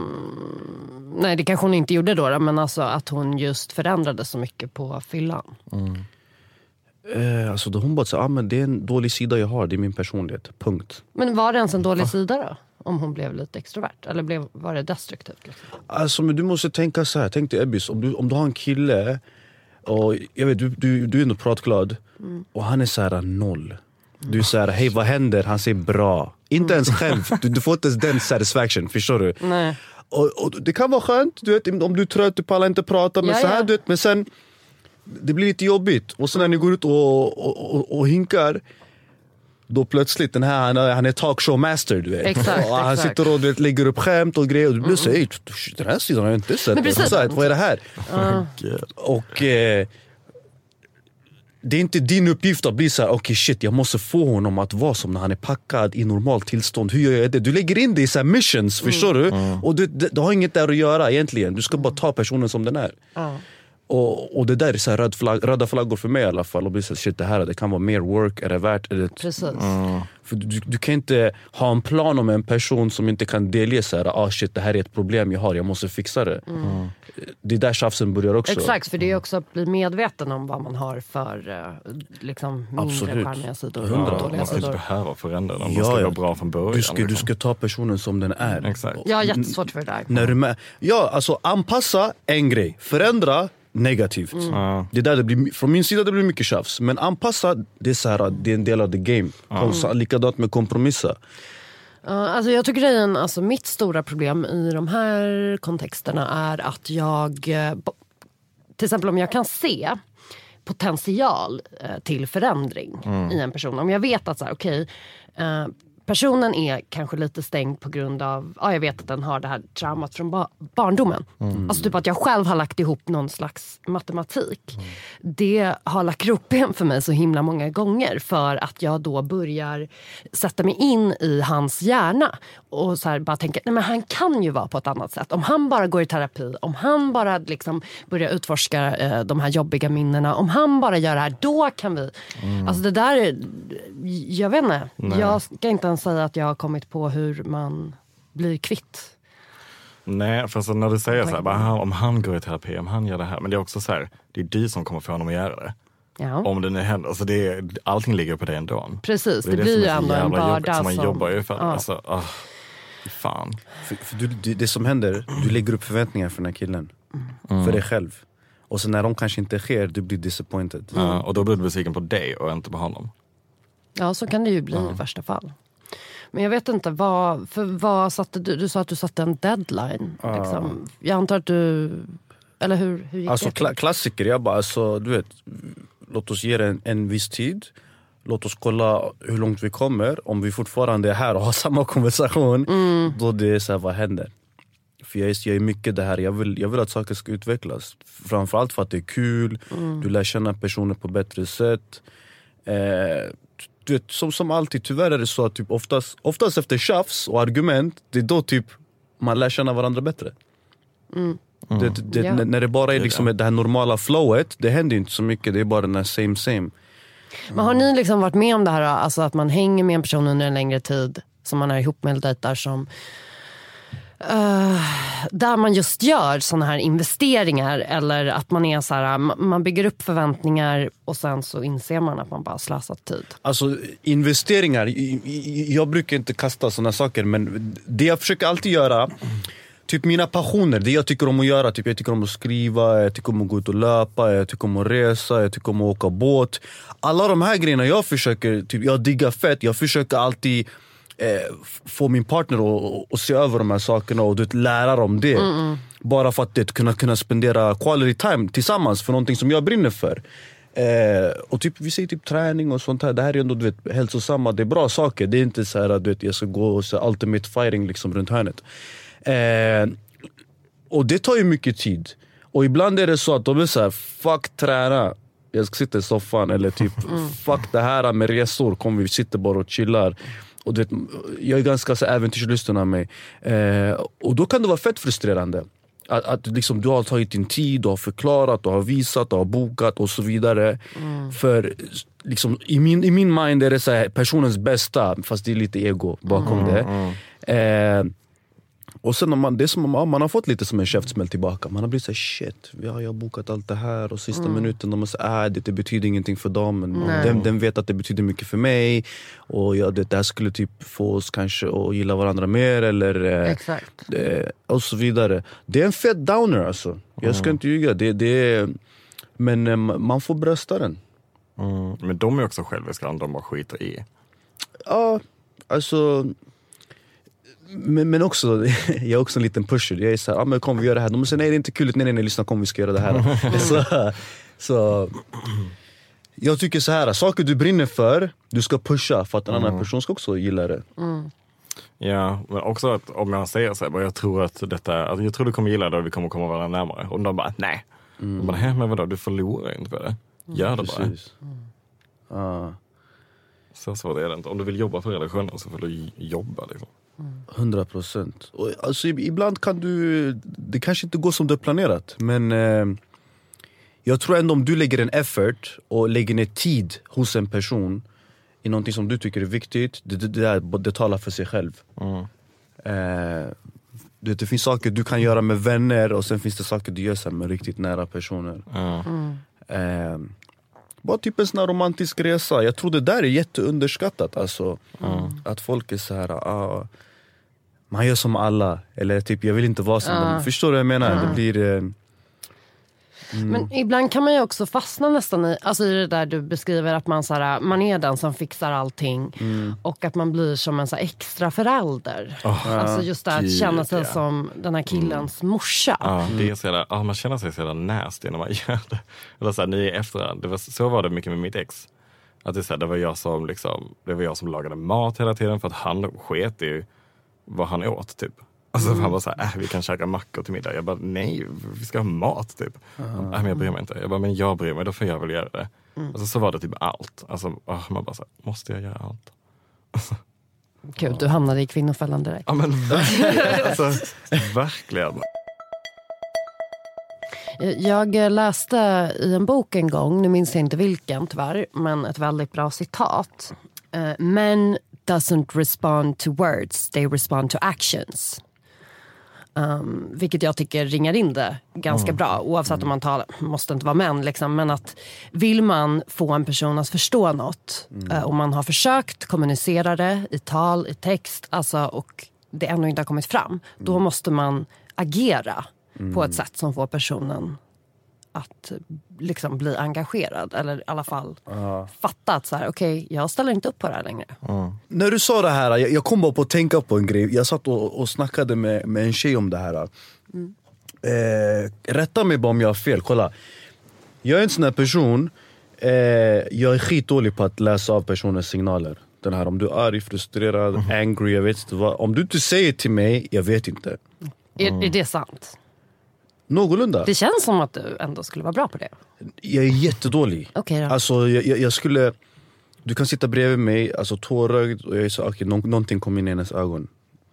um, nej det kanske hon inte gjorde då, då men alltså att hon just förändrade så mycket på fyllan? Mm. eh, Alltså då hon bara sa, ah, men det är en dålig sida jag har, det är min personlighet, punkt. Men var det ens en dålig ah. sida då? Om hon blev lite extrovert? Eller blev, var det destruktivt? Liksom? Alltså men du måste tänka så här. Tänk dig Ebbis, om du, om du har en kille och jag vet, du, du, du är ändå pratglad mm. och han är så här noll. Du är så här, hej vad händer? Han säger bra. Inte ens själv, du, du får inte ens den satisfaction, förstår du? Nej. Och, och det kan vara skönt, du vet, om du är trött, du pallar inte prata. Men, ja, så här, ja. Du vet, men sen, det blir lite jobbigt. Och sen när ni går ut och, och, och, och hinkar, då plötsligt den här, han är, han är talkshow master, du vet. Exakt, och han exakt. sitter och du vet, lägger upp skämt och grejer och du blir så här, den här sidan har jag inte sett. Så här, vad är det här? Uh. Och eh, det är inte din uppgift att bli så här, okej okay, shit, jag måste få honom att vara som när han är packad i normalt tillstånd. Hur gör jag det? Du lägger in det i så här missions, mm. förstår du? Mm. Och du, det, det har inget där att göra egentligen. Du ska bara ta personen som den är. Uh. Och, och det där är så här röd flagg, röda flaggor för mig i alla fall. Och blir så här, shit, det här det kan vara mer work, är det värt? Är det... Precis. Mm. För du, du kan inte ha en plan om en person som inte kan delge så här, ah shit, det här är ett problem jag har, jag måste fixa det. Mm. Det är där tjafsen börjar också. Exakt, för det är också att bli medveten om vad man har för liksom mindre charmiga sidor. Ja, man ska inte behöva förändra dem, man ska vara bra från början. Du ska, liksom. du ska ta personen som den är. Exakt. Jag har jättesvårt för det där. När du med, ja, alltså anpassa en grej, förändra negativt. Mm. Det där det blir, från min sida det blir mycket tjafs. Men anpassa, det är, så här, det är en del av the game. Mm. Likadant med kompromissa. Uh, alltså jag tycker grejen, alltså mitt stora problem i de här kontexterna är att jag, till exempel om jag kan se potential uh, till förändring mm. i en person. Om jag vet att så här, okej, okay, uh, personen är kanske lite stängd på grund av, ja jag vet att den har det här traumat från ba- barndomen. Mm. Alltså typ att jag själv har lagt ihop någon slags matematik. Mm. Det har lagt kroppen för mig så himla många gånger för att jag då börjar sätta mig in i hans hjärna och så här bara tänka, nej men han kan ju vara på ett annat sätt. Om han bara går i terapi, om han bara liksom börjar utforska eh, de här jobbiga minnena, om han bara gör det här, då kan vi. Mm. Alltså det där, jag vet inte, nej. Jag ska inte säga att jag har kommit på hur man blir kvitt. Nej, för så när du säger så här, bara, om han går i terapi, om han gör det här, men det är också så här, det är du som kommer få honom att göra det. Ja. Om det nu händer, alltså det är, allting ligger på dig ändå. Precis, det, det, det blir ju ändå en vardag som man som... jobbar ju för, ja. alltså, oh, fan. För, för du, det, det som händer, du lägger upp förväntningar för den här killen. Mm. För dig själv. Och så när de kanske inte sker, du blir disappointed. Mm. Ja, och då blir du besviken på dig och inte på honom. Ja, så kan det ju bli mm. i värsta fall. Men jag vet inte, vad, för vad satte du? Du sa att du satte en deadline. Uh. Liksom. Jag antar att du... Eller hur, hur gick alltså, det? Kla- klassiker, jag bara, alltså, du vet, låt oss ge det en, en viss tid. Låt oss kolla hur långt vi kommer. Om vi fortfarande är här och har samma konversation, mm. då det är så här, vad händer? För jag är, jag är mycket det här, jag vill, jag vill att saker ska utvecklas. Framförallt för att det är kul, mm. du lär känna personer på bättre sätt. Eh, du vet, som, som alltid, tyvärr är det så att typ oftast, oftast efter tjafs och argument, det är då typ man lär känna varandra bättre. Mm. Mm. Det, det, ja. När det bara är liksom det här normala flowet, det händer inte så mycket, det är bara den här same same. Mm. Men har ni liksom varit med om det här, alltså att man hänger med en person under en längre tid som man är ihop med eller dejtar som Uh, där man just gör såna här investeringar, eller att man är så här, man bygger upp förväntningar och sen så inser man att man bara slösat tid. Alltså investeringar, jag brukar inte kasta såna saker, men det jag försöker alltid göra, typ mina passioner, det jag tycker om att göra, typ jag tycker om att skriva, jag tycker om att gå ut och löpa, jag tycker om att resa, jag tycker om att åka båt. Alla de här grejerna jag försöker, typ jag diggar fett, jag försöker alltid eh, få min partner att, att se över de här sakerna och du vet, lära dem det. Mm. Bara för att det, kunna, kunna spendera quality time tillsammans för någonting som jag brinner för. Eh, och typ, vi säger typ träning och sånt här. Det här är ändå, du vet, hälsosamma, det är bra saker. Det är inte så här att du vet, jag ska gå och så ultimate fighting liksom runt hörnet. Eh, och det tar ju mycket tid. Och ibland är det så att de är så här: fuck träna, jag ska sitta i soffan. Eller typ, mm. fuck det här med resor, kom vi sitter bara och chillar. Och du vet, jag är ganska så äventyrslysten av mig. Eh, och då kan det vara fett frustrerande. Att, att liksom, du har tagit din tid, du har förklarat, du har visat, du har bokat och så vidare. Mm. För liksom, i, min, i min mind är det så här, personens bästa, fast det är lite ego bakom mm, det. Mm. Eh, och sen man, det är som om man har fått lite som en käftsmäll tillbaka. Man har blivit så här: shit, ja, jag har bokat allt det här. Och sista mm. minuten de säger, äh, det, det betyder ingenting för dem. Men den, den vet att det betyder mycket för mig. Och ja, det där skulle typ få oss kanske att gilla varandra mer. Eller, Exakt. Eh, och så vidare. Det är en fett downer alltså. Jag ska mm. inte ljuga. Det, det är, men eh, man får brösta den. Mm. Men de är också själviska, de bara skiter i. Ja, alltså... Men, men också, jag är också en liten pusher. Jag är såhär, ah, men kom vi gör det här. De säger, nej det är inte kul, nej nej nej, lyssna, kom vi ska göra det här. så, så jag tycker så här, saker du brinner för, du ska pusha för att en mm. annan person ska också gilla det. Mm. Ja, men också att om jag säger så här, jag tror att detta, alltså jag tror du kommer gilla det och vi kommer komma varandra närmare. Och de bara, nej. Mm. De bara, nej men vadå, du förlorar inte på det. Gör det bara. Mm. Ah. Så svårt är det inte. Om du vill jobba för relationer så får du jobba liksom. Hundra procent. Alltså, ibland kan du, det kanske inte går som du har planerat, men eh, jag tror ändå om du lägger en effort och lägger ner tid hos en person i någonting som du tycker är viktigt, det, det, det, det talar för sig själv. Mm. eh, det, det finns saker du kan göra med vänner och sen finns det saker du gör med riktigt nära personer. Mm. eh, Bara typ en sån här romantisk resa. Jag tror det där är jätteunderskattat alltså. Mm. Att folk är så här, ah, man gör som alla. Eller typ, jag vill inte vara som mm. dem. Förstår du vad jag menar? Mm. Det blir... Eh, mm. Men ibland kan man ju också fastna nästan i, alltså i det där du beskriver, att man, så här, man är den som fixar allting. Mm. Och att man blir som en så här extra förälder. Oh, alltså just det att känna sig ja. som den här killens mm. morsa. Ja, det är så jävla, ja, man känner sig så jävla nasty när man gör det. Eller så här, ni är efter, det var, så var det mycket med mitt ex. Att det, så här, det, var jag som, liksom, det var jag som lagade mat hela tiden för att han sket i vad han åt typ. Alltså mm. han var så här, äh, vi kan käka mackor till middag. Jag bara, nej, vi ska ha mat typ. Mm. Äh, men jag bryr mig inte. Jag bara, men jag bryr mig, då får jag väl göra det. Mm. Alltså så var det typ allt. Alltså oh, man bara så här, måste jag göra allt? Gud, ja. Du hamnade i kvinnofällan direkt. Ja men verkligen. alltså, verkligen. Jag läste i en bok en gång, nu minns jag inte vilken tyvärr, men ett väldigt bra citat. Uh, men doesn't respond to words, they respond to actions. Um, vilket jag tycker ringar in det ganska mm. bra, oavsett mm. om man talar, måste inte vara män liksom, men att vill man få en person att förstå något mm. uh, och man har försökt kommunicera det i tal, i text, alltså, och det ännu inte har kommit fram, mm. då måste man agera mm. på ett sätt som får personen att liksom bli engagerad, eller i alla fall uh. fatta att så här, okej, okay, jag ställer inte upp på det här längre. Uh. När du sa det här, jag, jag kom bara på att tänka på en grej. Jag satt och, och snackade med, med en tjej om det här. Mm. Eh, rätta mig bara om jag har fel, kolla. Jag är en sån här person, eh, jag är skitdålig på att läsa av personens signaler. Den här, om du är arg, frustrerad, mm. angry, jag vet inte vad. Om du inte säger till mig, jag vet inte. Mm. Är, är det sant? Någorlunda. Det känns som att du ändå skulle vara bra på det. Jag är jättedålig. Okej då. Alltså jag, jag skulle, du kan sitta bredvid mig, alltså tårögd, och jag är så, okej, okay, nå- någonting kom in i hennes ögon.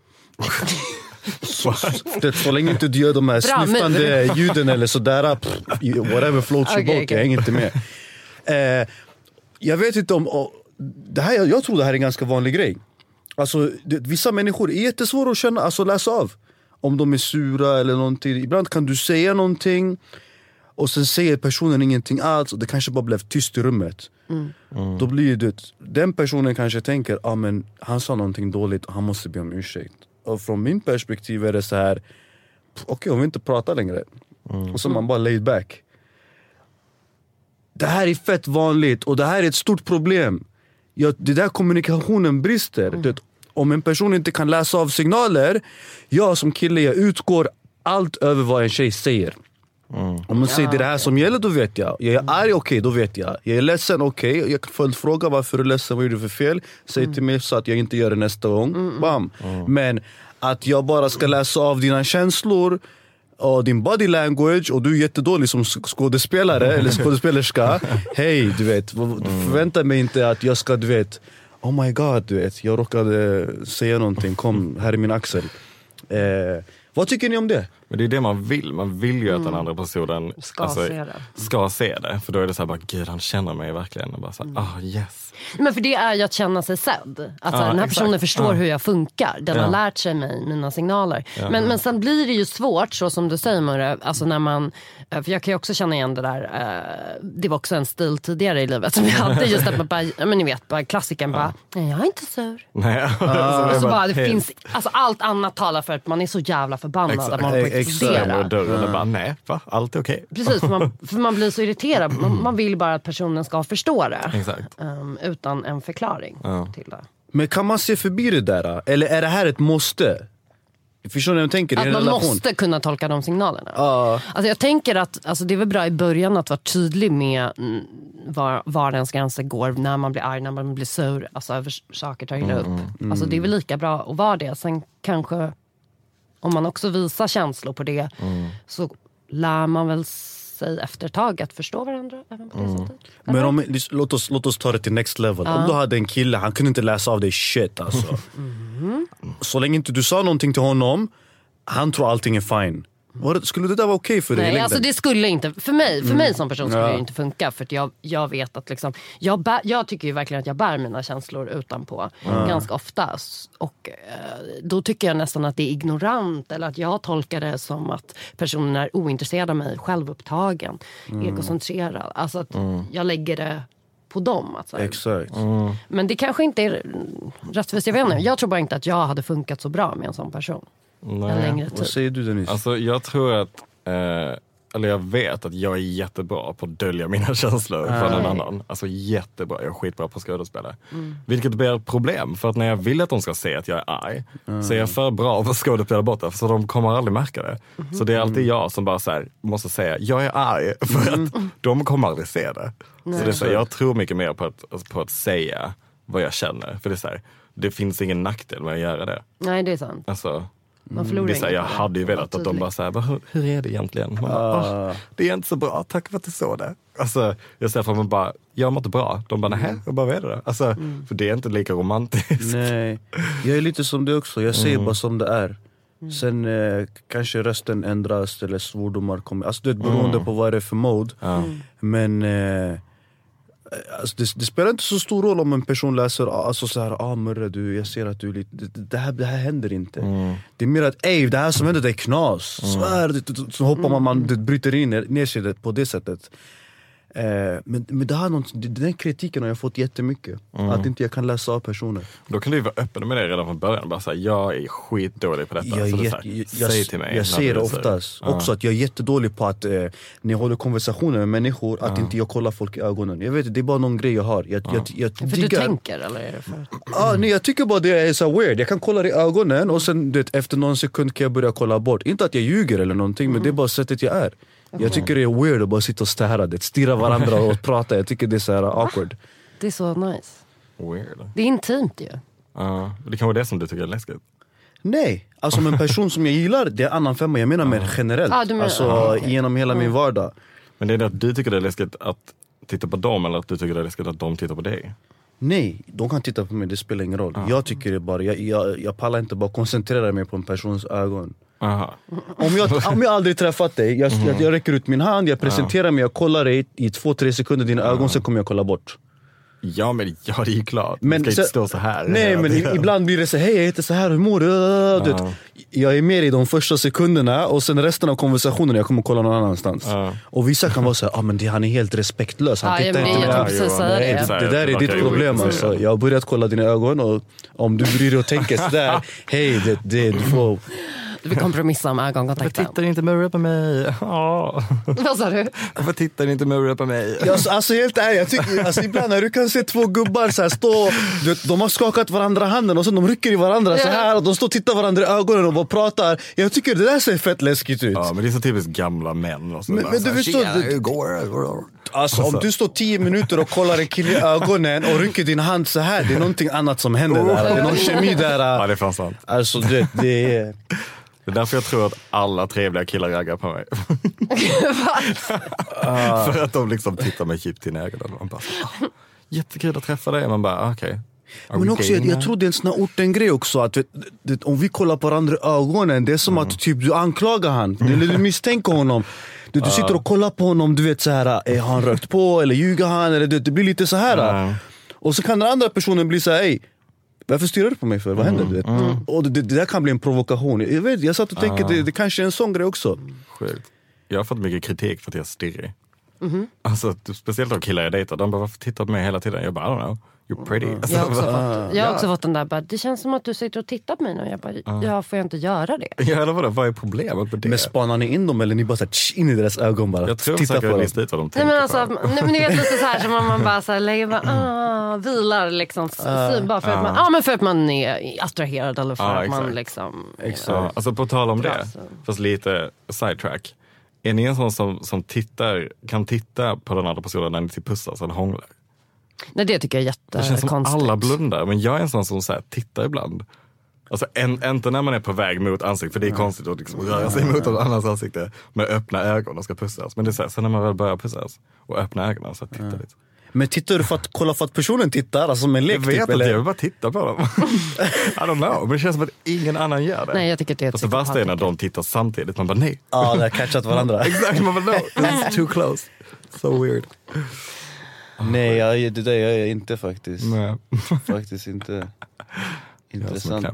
så, så, det, så länge inte du gör de här bra, snyftande men... ljuden eller sådär, pff, whatever floats your boat, okay. Jag hänger inte med. Eh, jag vet inte om, oh, det här, jag, jag tror det här är en ganska vanlig grej. Alltså det, vissa människor är jättesvåra att känna, alltså läsa av. Om de är sura eller någonting. Ibland kan du säga någonting och sen säger personen ingenting alls och det kanske bara blev tyst i rummet. Mm. Mm. Då blir det, den personen kanske tänker, ah, men han sa någonting dåligt och han måste be om ursäkt. Och från min perspektiv är det så här, okej, okay, om vi inte pratar längre. Mm. Och så man bara laid back. Det här är fett vanligt och det här är ett stort problem. Ja, det där kommunikationen brister. Mm. Det, om en person inte kan läsa av signaler, jag som kille, jag utgår allt över vad en tjej säger. Mm. Om man säger det är det här som gäller, då vet jag. Jag är arg, okej, okay, då vet jag. Jag är ledsen, okej, okay. Jag kan följdfråga varför du är ledsen, vad är det för fel? Säg mm. till mig så att jag inte gör det nästa gång. Mm. Bam. Mm. Men att jag bara ska läsa av dina känslor och din body language och du är jättedålig som skådespelare eller skådespelerska. Hej, du vet, förvänta mig inte att jag ska, du vet, oh my god, du vet, jag råkade säga någonting, kom, här är min axel. Eh, vad tycker ni om det? Men det är det man vill. Man vill ju mm. att den andra personen ska, alltså, se, det. ska se det. För då är det så här bara, gud, han känner mig verkligen. Och bara så här, ah, mm. oh, yes. Men för det är ju att känna sig sedd. Alltså, ja, den här exakt. personen förstår ja. hur jag funkar. Den ja. har lärt sig mig, mina signaler. Ja. Men, men sen blir det ju svårt, så som du säger, Murre. Alltså när man, för jag kan ju också känna igen det där. Uh, det var också en stil tidigare i livet som jag hade. Just att man bara, men ni vet, bara klassiken ja. bara, nej, jag är inte sur. Nej. Uh, så bara, det finns, alltså allt annat talar för att man är så jävla förbannad. Exakt. Att man får explodera. Dörren och bara, nej, va? Allt är okej. Okay. Precis, för man, för man blir så irriterad. Man, man vill bara att personen ska förstå det. Exakt. Um, utan en förklaring ja. till det. Men kan man se förbi det där? Eller är det här ett måste? Förstår ni vad jag tänker? Att man relation? Måste kunna tolka de signalerna. Uh. Alltså jag tänker att alltså det är väl bra i början att vara tydlig med var, var ens gränser går. När man blir arg, när man blir sur. Alltså över saker tar illa upp. Mm, mm. Alltså det är väl lika bra att vara det. Sen kanske, om man också visar känslor på det, mm. så lär man väl sig efter ett tag att förstå varandra även på det mm. sättet. Eller? Men om, låt, oss, låt oss ta det till next level. Uh. Om du hade en kille, han kunde inte läsa av dig shit alltså. Mm. Så länge inte du sa någonting till honom, han tror allting är fine. Skulle det där vara okej okay för dig? Nej, alltså det skulle inte, för mig, för mm. mig som person skulle ja. det inte funka. För att jag, jag vet att liksom, jag, bär, jag tycker ju verkligen att jag bär mina känslor utanpå mm. ganska ofta. Och eh, då tycker jag nästan att det är ignorant. Eller att jag tolkar det som att personen är ointresserad av mig, självupptagen, mm. egocentrerad. Alltså att mm. jag lägger det på dem. Alltså. Exakt. Mm. Men det kanske inte är rättvist, jag vet inte. Jag tror bara inte att jag hade funkat så bra med en sån person. Nej. En längre tid. Vad säger du, Dennis? Alltså jag tror att eh, eller jag vet att jag är jättebra på att dölja mina känslor Nej. från en annan. Alltså jättebra, jag är skitbra på skådespelare. Mm. Vilket blir ett problem, för att när jag vill att de ska se att jag är arg mm. så är jag för bra på att skådespela bort det, så de kommer aldrig märka det. Mm. Så det är alltid jag som bara så här, måste säga, jag är arg, för mm. att de kommer aldrig se det. Nej. Så det är så här, jag tror mycket mer på att, på att säga vad jag känner. För det är så här, det finns ingen nackdel med att göra det. Nej, det är sant. Alltså... Man förlorar det är så här, jag hade ju velat att de bara så här, hur, hur är det egentligen? Man bara, uh. det är inte så bra, tack för att du såg det. Alltså, jag säger för att man bara, jag mår inte bra. De bara, nej, jag bara vet det. Alltså, mm. för det är inte lika romantiskt. Nej, jag är lite som det också. Jag säger mm. bara som det är. Mm. Sen eh, kanske rösten ändras eller svordomar kommer. Alltså det är beroende mm. på vad det är för mode. Mm. Men... Eh, Alltså det, det spelar inte så stor roll om en person läser alltså så här, ah Murre, du, jag ser att du är lite, det, det, här, det här händer inte. Mm. Det är mer att, ej, det här som händer, det är knas. Mm. Svär, det, så hoppar man, man det bryter in ner sig det på det sättet. Eh, men, men det här någon, den kritiken har jag fått jättemycket. Mm. Att inte jag kan läsa av personer. Då kan du ju vara öppen med det redan från början. Bara säga, jag är skitdålig på detta. Jag, så jag, så här, jag, säg till mig. Jag ser det oftast. Ja. Också att jag är jättedålig på att eh, när jag håller konversationer med människor, ja. att inte jag kollar folk i ögonen. Jag vet, det är bara någon grej jag har. Jag, ja. jag, jag, för diggar. Du tänker, eller är det för? Ah, nej, jag tycker bara det är så weird. Jag kan kolla i ögonen och sen det, efter någon sekund kan jag börja kolla bort. Inte att jag ljuger eller någonting, mm. men det är bara sättet jag är. Okay. Jag tycker det är weird att bara sitta och stära det, stirra varandra och prata. Jag tycker det är så här awkward. Det är så nice. Weird. Det är intimt ju. Ja, uh, det kan vara det som du tycker är läskigt. Nej, alltså med en person som jag gillar, det är annan femma. Jag menar mer generellt, ah, menar, alltså ah, okay. genom hela mm. min vardag. Men det är det att du tycker det är läskigt att titta på dem, eller att du tycker det är läskigt att de tittar på dig? Nej, de kan titta på mig, det spelar ingen roll. ah. Jag tycker det bara, jag, jag, jag pallar inte bara koncentrera mig på en persons ögon. Aha. Om, jag, om jag aldrig träffat dig, jag, mm. jag, jag räcker ut min hand, jag presenterar mig, jag kollar dig i två, tre sekunder dina ögon, sen kommer jag kolla bort. Ja, men ja, det är ju klart. Men ska inte stå så här. Nej, men i, ibland blir det så, hej, jag heter så här, hur mår du? Uh. Jag är med i de första sekunderna och sen resten av konversationen jag kommer kolla någon annanstans. Uh. Och vissa kan vara så här, ah, men det, han är helt respektlös. Han ja, tittar inte med det, det. Det, det där är ditt problem. Alltså. Jag har börjat kolla dina ögon och om du bryr dig och tänker så där, hej, det, det, du får... Vi kompromissar om Varför ögonkontakten. tittar ni inte Murray på mig? Oh. Vad sa du? Varför tittar ni inte Murray på mig? Ja, alltså, alltså helt ärligt, jag tycker, alltså, ibland när du kan se två gubbar så här, stå, du vet, de har skakat varandra handen och sen de rycker i varandra så här och de står och tittar varandra i ögonen och bara pratar. Jag tycker det där ser fett läskigt ut. Ja, men det är så typiskt gamla män. Och så Men, bara, men så du här, förstår, "Tjena, du, hur går det? Går det?" alltså, om du står tio minuter och kollar en kille i ögonen och rycker din hand så här, det är någonting annat som händer där. Det är någon kemi där. Ja, det är fan sant. Alltså det, det är... Det är därför jag tror att alla trevliga killar raggar på mig. För att de liksom tittar med djupt in i ögonen. Man bara, ah, jättekul att träffa dig. Man bara, okej. Okay. Men också, jag, jag tror det är en sån här orten-grej också. Att, vet, det, om vi kollar på varandra i ögonen, det är som mm. att typ, du anklagar han. Du, du misstänker honom. Du, du sitter och kollar på honom, du vet så här, är han rökt på eller ljuger han? Eller, det, det blir lite så här. Mm. Och så kan den andra personen bli så här, ej, varför styrar du på mig för? Vad händer? Mm. Du vet? Mm. Och det, det där kan bli en provokation. Jag, vet, jag satt och tänkte, mm. det, det kanske är en sån grej också. Sjukt. Jag har fått mycket kritik för att jag stirrar. Mm-hmm. Alltså, speciellt av killar jag dejtar. De bara, varför tittar på mig hela tiden? Jag bara, I don't know. You're pretty. Mm. Alltså, jag har också, bara, fått, jag har också fått den där, bara, det känns som att du sitter och tittar på mig nu. Jag bara, uh. ja, får jag inte göra det? Ja, eller vadå? Vad är problemet med det? Men spanar ni in dem eller ni bara så här, in i deras ögon bara? Jag tror säkert att lista ut vad de tänker. Nej, men alltså, nej, men ni vet lite så här som om man bara så här, lägger, bara, ah, vilar liksom syn, bara för att man, ah, men för att man är attraherad eller för ah, att man exakt. liksom... Exakt. Ja, alltså på tal om det, fast lite sidetrack. Är ni en sån som, som tittar, kan titta på den andra personen när ni till pussas eller hånglar? Nej, det tycker jag är jättekonstigt. Det känns som alla blundar, men jag är en sån som så här, tittar ibland. Alltså en, inte när man är på väg mot ansiktet, för det är konstigt att liksom röra sig mot någon annans ansikte med öppna ögon och ska pussas. Men det är så här, sen när man väl börjar pussas och öppna ögonen så tittar lite. Men tittar du för att kolla för att personen tittar? Alltså med en lek, jag vet typ, inte, eller? jag vill bara titta på dem. I don't know, men det känns som att ingen annan gör det. Nej, jag tycker det är ett Fast det värsta är när de tittar samtidigt. Man bara, nej. Ja, de har catchat varandra. Exakt, man bara, no, this is too close. So weird. Nej, jag, det där jag är inte faktiskt. Nej. Faktiskt inte. Intressant.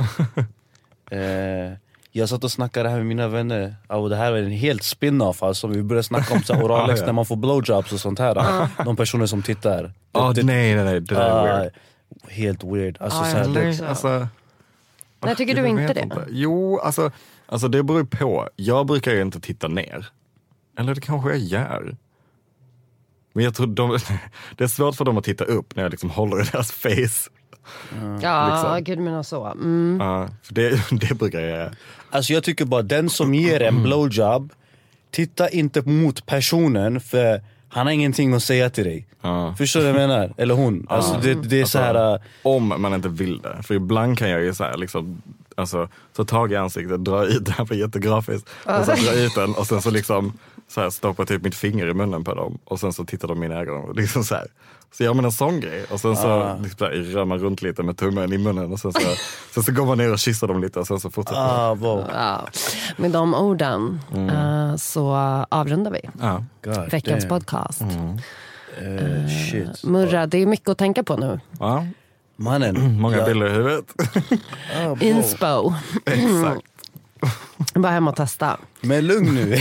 eh, jag satt och snackade här med mina vänner. Och det här är en helt spin-off. Alltså, vi började snacka om så här, oralex när man får blowjobs och sånt här. De personer som tittar. Oh, det, nej, nej, nej. Det där är weird. Helt weird. Alltså, ah, så här, det, alltså, nej, tycker du inte det? Inte. Jo, alltså, alltså det beror på. Jag brukar ju inte titta ner. Eller det kanske jag gör. Men jag tror de, det är svårt för dem att titta upp när jag liksom håller i deras face. Mm. Ja, liksom. Gud menar så. Mm. Ja, för det, det brukar jag göra. Alltså jag tycker bara den som ger en blowjob, titta inte mot personen för han har ingenting att säga till dig. Ja. Förstår du vad jag menar? Eller hon. Alltså det, det är alltså, så här. Om man inte vill det. För ibland kan jag ju så här liksom, alltså, ta tag i ansiktet, dra ut det här för jättegrafiskt. Och sen dra ut den och sen så liksom så här, stoppa typ mitt finger i munnen på dem. Och sen så tittar de i mina ögon. Liksom så här. Så gör man en sån grej. Och sen så ah. liksom, rör man runt lite med tummen i munnen. Och sen så, sen så går man ner och kysser dem lite. Och sen så fortsätter man. Ah, wow. Ja. Med de orden mm. uh, så avrundar vi ah. veckans damn. podcast. Mm. Uh, shit. Murra, det är mycket att tänka på nu. Ja. Mannen. Många ja. bilder i huvudet. Ah, wow. Inspo. Exakt. Bara hem och testa. Men lugn nu.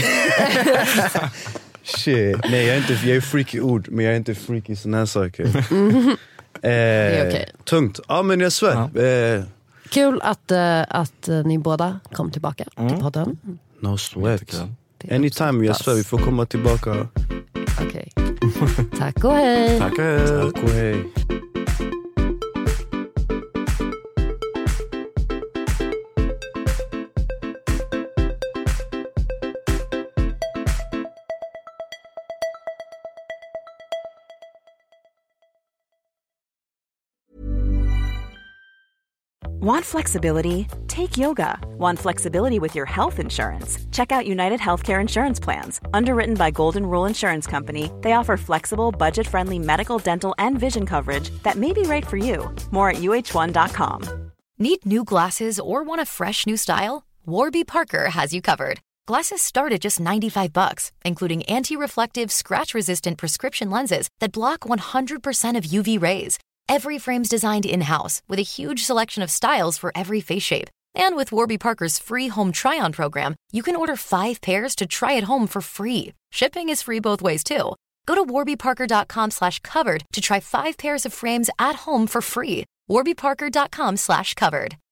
Shit. Nej, jag är inte, jag är freaky ord, men jag är inte freaky såna här saker. Mm. eh, det är okej. Tungt. Ja, men jag svär. Ja. Eh. Kul att, uh, att uh, ni båda kom tillbaka mm. till podden. No sweat. Anytime, jag svär, vi får komma tillbaka. Okej. Okay. Tack och hej. Tack och hej. Tack och hej. Want flexibility? Take yoga. Want flexibility with your health insurance? Check out United Healthcare Insurance Plans. Underwritten by Golden Rule Insurance Company, they offer flexible, budget-friendly medical, dental, and vision coverage that may be right for you. More at U H one dot com. Need new glasses or want a fresh new style? Warby Parker has you covered. Glasses start at just ninety-five bucks, including anti-reflective, scratch-resistant prescription lenses that block one hundred percent of U V rays. Every frame's designed in-house with a huge selection of styles for every face shape. And with Warby Parker's free home try-on program, you can order five pairs to try at home for free. Shipping is free both ways, too. Go to warbyparker.com slash covered to try five pairs of frames at home for free. warbyparker.com slash covered.